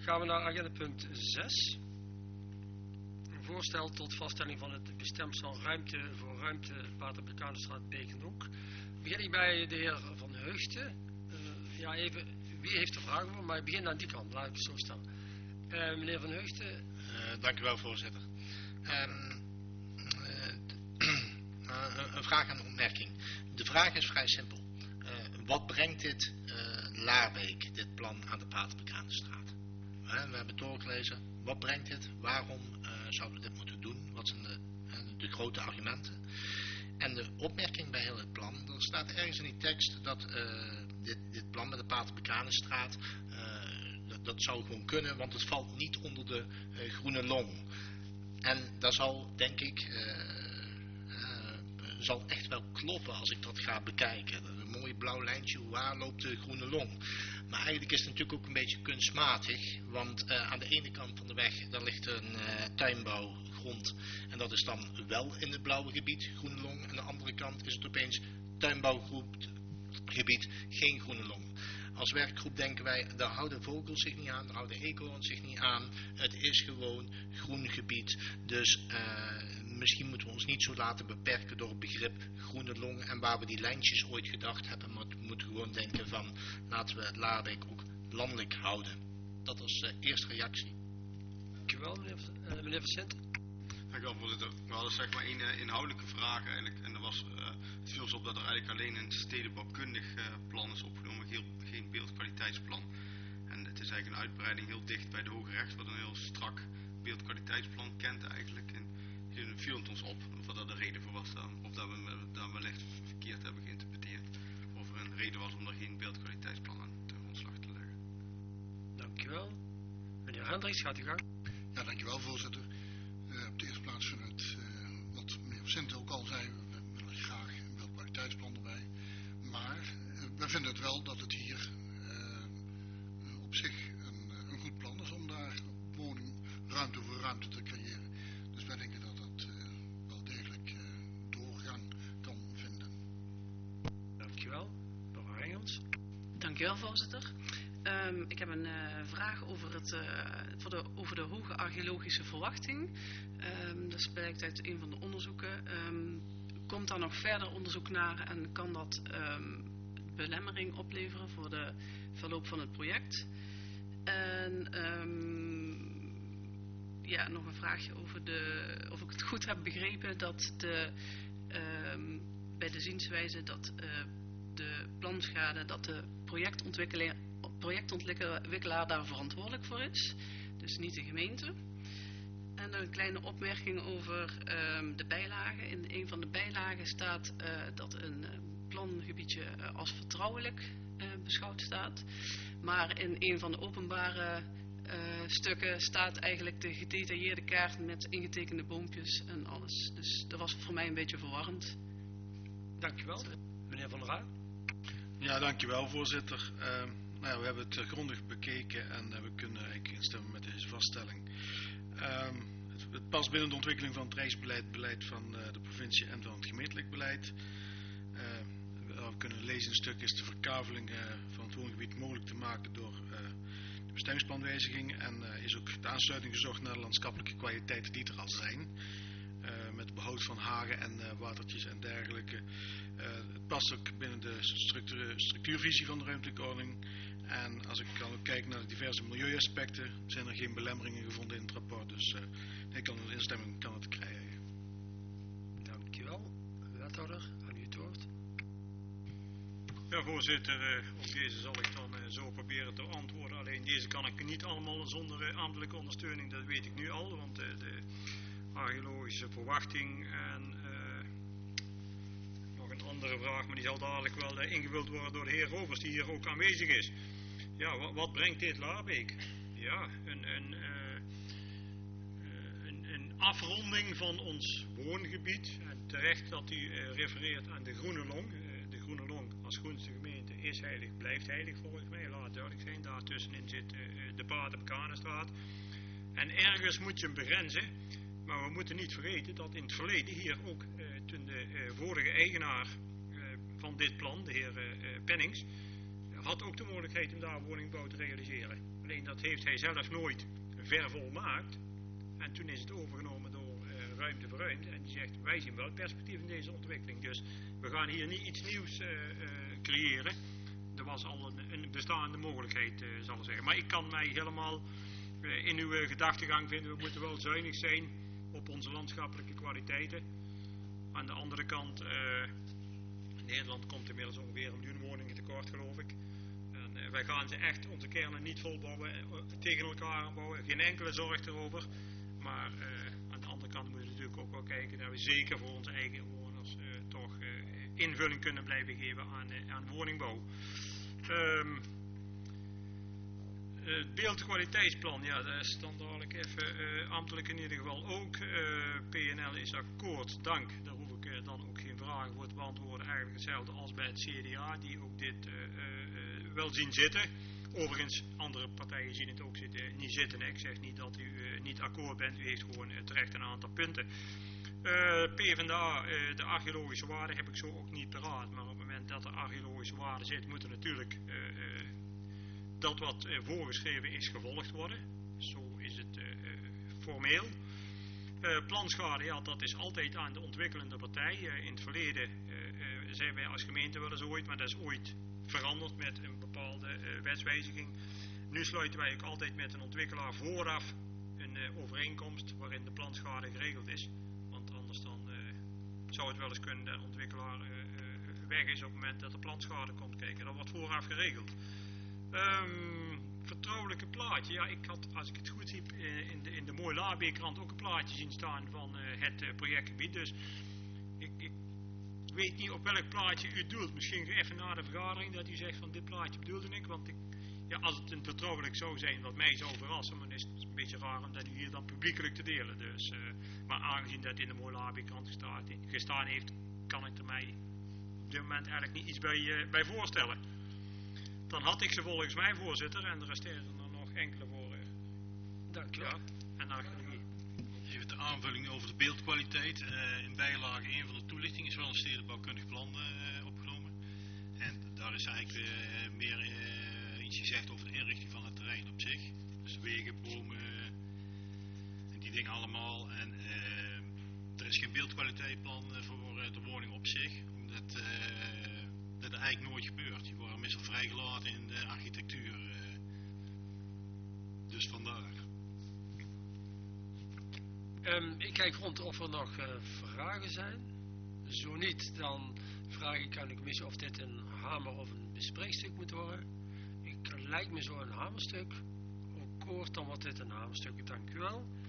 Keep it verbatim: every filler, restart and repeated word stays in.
Gaan we naar agenda punt zes. Een voorstel tot vaststelling van het bestemsel ruimte voor ruimte Waterbekanenstraat Beekendonk. Begin ik bij de heer Van Heugten. Uh, ja, even, wie heeft er vragen voor? Maar ik begin aan die kant, laat ik het zo stellen. Uh, meneer Van Heugten. Uh, dank u wel, voorzitter. Um, uh, uh, een vraag en een opmerking. De vraag is vrij simpel. Uh, wat brengt dit uh, Laarbeek, dit plan, aan de Waterbekanenstraat? Uh, we hebben het doorgelezen. Wat brengt dit? Waarom uh, zouden we dit moeten doen? Wat zijn de, uh, de grote argumenten? En de opmerking bij heel het plan, er staat ergens in die tekst dat uh, dit, dit plan met de Waterbekanenstraat, uh, dat, dat zou gewoon kunnen, want het valt niet onder de uh, groene long. En dat zal, denk ik, uh, uh, zal echt wel kloppen als ik dat ga bekijken. Een mooi blauw lijntje, waar loopt de groene long? Maar eigenlijk is het natuurlijk ook een beetje kunstmatig, want uh, aan de ene kant van de weg, daar ligt een uh, tuinbouwgrond. En dat is dan wel in het blauwe gebied, groene long. En aan de andere kant is het opeens tuinbouwgebied, geen groene long. Als werkgroep denken wij, daar houden vogels zich niet aan, daar houden eekhoorns zich niet aan. Het is gewoon groen gebied. Dus uh, misschien moeten we ons niet zo laten beperken door het begrip groene long. En waar we die lijntjes ooit gedacht hebben, maar we moeten gewoon denken van, laten we het Laarbeek ook landelijk houden. Dat als uh, eerste reactie. Dankjewel, meneer, uh, meneer Vicente. Dank u wel, voorzitter. We hadden zeg maar één uh, inhoudelijke vraag eigenlijk. En dat was, uh, het viel ons op dat er eigenlijk alleen een stedenbouwkundig uh, plan is opgenomen, heel, geen beeldkwaliteitsplan. En het is eigenlijk een uitbreiding heel dicht bij de Hoge Recht, wat een heel strak beeldkwaliteitsplan kent eigenlijk. En hier viel het ons op, of dat er reden voor was dan, of dat we daar wellicht verkeerd hebben geïnterpreteerd. Of er een reden was om er geen beeldkwaliteitsplan aan ten grondslag te leggen. Dankjewel. Meneer Hendricks, gaat u gang. Ja, dankjewel, voorzitter. Uh, op de eerste plaats van het, uh, wat meneer Vicente ook al zei, we willen graag een beeldkwaliteitsplan erbij. Maar uh, we vinden het wel dat het hier uh, op zich een, een goed plan is om daar woning, ruimte voor ruimte te creëren. Dus wij denken dat dat uh, wel degelijk uh, doorgang kan vinden. Dankjewel. Mevrouw Engels. Dankjewel, voorzitter. Um, ik heb een uh, vraag over, het, uh, voor de, over de hoge archeologische verwachting. Um, dat blijkt uit een van de onderzoeken. Um, komt daar nog verder onderzoek naar en kan dat um, belemmering opleveren voor de verloop van het project? En um, ja, nog een vraagje over de, of ik het goed heb begrepen dat de, um, bij de zienswijze dat uh, de planschade, dat de projectontwikkelaar projectontwikkelaar daar verantwoordelijk voor is, dus niet de gemeente. En een kleine opmerking over um, de bijlagen. In een van de bijlagen staat uh, dat een uh, plangebiedje uh, als vertrouwelijk uh, beschouwd staat. Maar in een van de openbare uh, stukken staat eigenlijk de gedetailleerde kaart met ingetekende boompjes en alles. Dus dat was voor mij een beetje verwarrend. Dankjewel. Meneer Van der Ruij. Ja, dankjewel, voorzitter. Uh, Nou, we hebben het grondig bekeken en uh, we kunnen eigenlijk instemmen met deze vaststelling. Um, het, het past binnen de ontwikkeling van het rijksbeleid, beleid van uh, de provincie en van het gemeentelijk beleid. Uh, we kunnen lezen in een stuk is de verkaveling uh, van het woongebied mogelijk te maken door uh, de bestemmingsplanwijziging. En uh, is ook de aansluiting gezocht naar de landschappelijke kwaliteiten die er al zijn. Uh, met behoud van hagen en uh, watertjes en dergelijke. Uh, het past ook binnen de structuur, structuurvisie van de ruimtelijke ordening. En als ik dan ook kijk naar de diverse milieuaspecten, zijn er geen belemmeringen gevonden in het rapport. Dus uh, ik kan een instemming kan het krijgen. Dankjewel. Wethouder, aan u het woord. Ja, voorzitter, uh, op deze zal ik dan uh, zo proberen te antwoorden. Alleen deze kan ik niet allemaal zonder uh, ambtelijke ondersteuning, dat weet ik nu al. Want uh, de archeologische verwachting en uh, nog een andere vraag, maar die zal dadelijk wel uh, ingevuld worden door de heer Rovers, die hier ook aanwezig is. Ja, wat, wat brengt dit Laarbeek? Ja, een, een, uh, een, een afronding van ons woongebied. En terecht dat u uh, refereert aan de Groene Long. Uh, de Groene Long als groenste gemeente is heilig, blijft heilig volgens mij. Laat duidelijk zijn, daartussenin zit uh, de Waterbekanenstraat. En ergens moet je hem begrenzen. Maar we moeten niet vergeten dat in het verleden hier ook uh, toen de uh, vorige eigenaar uh, van dit plan, de heer uh, Pennings, had ook de mogelijkheid om daar woningbouw te realiseren. Alleen dat heeft hij zelf nooit vervolmaakt. En toen is het overgenomen door uh, Ruimte voor Ruimte. En die zegt, wij zien wel perspectief in deze ontwikkeling. Dus we gaan hier niet iets nieuws uh, uh, creëren. Er was al een, een bestaande mogelijkheid, uh, zal ik zeggen. Maar ik kan mij helemaal uh, in uw uh, gedachtegang vinden. We moeten wel zuinig zijn op onze landschappelijke kwaliteiten. Aan de andere kant, uh, Nederland komt inmiddels ongeveer een miljoen woningen tekort, geloof ik. En uh, wij gaan ze echt, onze kernen niet volbouwen, uh, tegen elkaar aanbouwen. Geen enkele zorg erover. Maar uh, aan de andere kant moeten we natuurlijk ook wel kijken dat we zeker voor onze eigen inwoners uh, toch uh, invulling kunnen blijven geven aan, uh, aan woningbouw. Um, Het beeldkwaliteitsplan, ja, dat is dan dadelijk even uh, ambtelijk in ieder geval ook. Uh, P N L is akkoord, dank. Daar hoef ik uh, dan ook geen vragen voor te beantwoorden. Eigenlijk hetzelfde als bij het C D A, die ook dit uh, uh, wel zien zitten. Overigens, andere partijen zien het ook zitten, niet zitten. Ik zeg niet dat u uh, niet akkoord bent, u heeft gewoon uh, terecht een aantal punten. Uh, PvdA, uh, de archeologische waarde heb ik zo ook niet paraat. Maar op het moment dat er archeologische waarde zit, moet er natuurlijk... Uh, uh, dat wat uh, voorgeschreven is gevolgd worden. Zo is het uh, uh, formeel. Uh, planschade, ja, dat is altijd aan de ontwikkelende partij. Uh, in het verleden uh, uh, zijn wij als gemeente wel eens ooit, maar dat is ooit veranderd met een bepaalde uh, wetswijziging. Nu sluiten wij ook altijd met een ontwikkelaar vooraf een uh, overeenkomst waarin de planschade geregeld is. Want anders dan uh, zou het wel eens kunnen dat de ontwikkelaar uh, uh, weg is op het moment dat de planschade komt kijken. Dat wordt vooraf geregeld. Um, vertrouwelijke plaatje. Ja, ik had, als ik het goed zie, in de, in de mooie Laarbeerkrant ook een plaatje zien staan van uh, het uh, projectgebied. Dus ik, ik weet niet op welk plaatje u doelt. Misschien even na de vergadering dat u zegt van dit plaatje bedoelde ik. Want ik, ja, als het een vertrouwelijk zou zijn wat mij zou verrassen, dan is het een beetje raar om dat u hier dan publiekelijk te delen. Dus, uh, maar aangezien dat in de mooie Laarbeerkrant gestaan, gestaan heeft, kan ik er mij op dit moment eigenlijk niet iets bij, uh, bij voorstellen. Dan had ik ze volgens mij, voorzitter, en er resteren er nog enkele voor. Uh, Dank u wel. Ja, en archeologie. Even de aanvulling over de beeldkwaliteit. Uh, in bijlage één van de toelichting is wel een stedenbouwkundig plan uh, opgenomen. En daar is eigenlijk uh, meer uh, iets gezegd over de inrichting van het terrein op zich. Dus wegen, bomen en die dingen allemaal. En uh, er is geen beeldkwaliteitsplan uh, voor uh, de woning op zich, omdat... Uh, dat er eigenlijk nooit gebeurt. Die worden meestal vrijgelaten in de architectuur. Uh, dus vandaar. Um, ik kijk rond of er nog uh, vragen zijn. Zo niet, dan vraag ik aan de commissie of dit een hamer of een bespreekstuk moet worden. Ik lijkt me zo een hamerstuk. Ook kort, dan wordt dit een hamerstuk. Dank u wel.